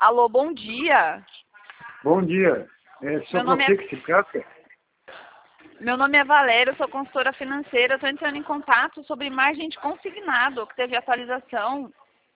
Alô, bom dia. Bom dia. É só Meu nome você é... que se trata? Meu nome é Valéria, eu sou consultora financeira. Estou entrando em contato sobre margem de consignado, que teve atualização.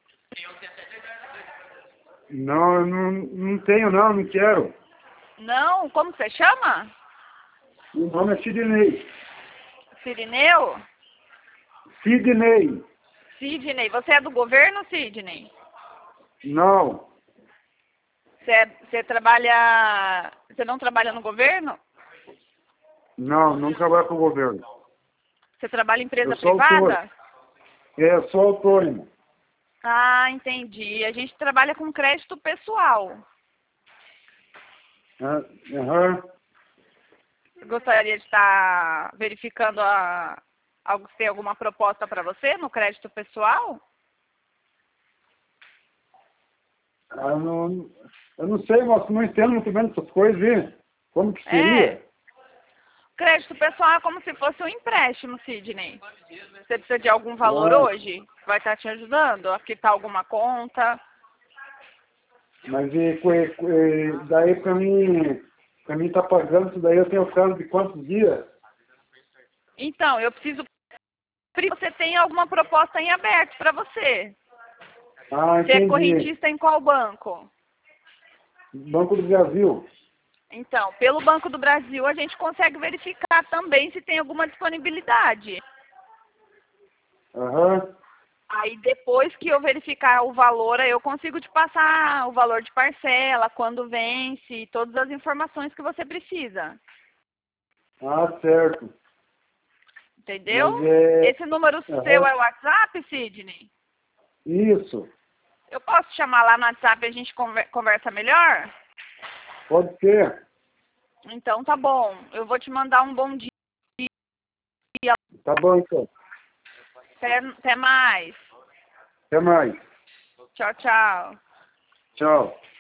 Não, eu não tenho não, não quero. Não, como você chama? O nome é Sidney. Cirineu? Sidney. Sidney. Você é do governo, Sidney? Não, Você trabalha... Você não trabalha no governo? não trabalho com o governo. Você trabalha em Eu empresa sou autônomo. privada? Eu sou autônomo. Ah, entendi. A gente trabalha com crédito pessoal. Aham. Gostaria de estar verificando se tem alguma proposta para você no crédito pessoal? Eu não sei, moço, não entendo muito bem essas coisas, hein? Como que É. seria? Crédito pessoal é como se fosse um empréstimo, Sidney. Você precisa de algum valor Ah, hoje? Vai estar te ajudando a quitar alguma conta? mas daí pra mim tá pagando isso daí, eu tenho prazo de quantos dias? Então, eu preciso que você tenha alguma proposta em aberto para você. Ah, Você é entendi. correntista em qual banco? Banco do Brasil. Então, pelo Banco do Brasil, a gente consegue verificar também se tem alguma disponibilidade. Aham. Aí, depois que eu verificar o valor, aí eu consigo te passar o valor de parcela, quando vence, todas as informações que você precisa. Ah, certo. Mas Entendeu? Esse número seu aham. é o WhatsApp, Sidney? Isso. Eu posso te chamar lá no WhatsApp e a gente conversa melhor? Pode ser. Então, tá bom. Eu vou te mandar um bom dia. Tá bom, então. Até mais. Até mais. Tchau, tchau. Tchau.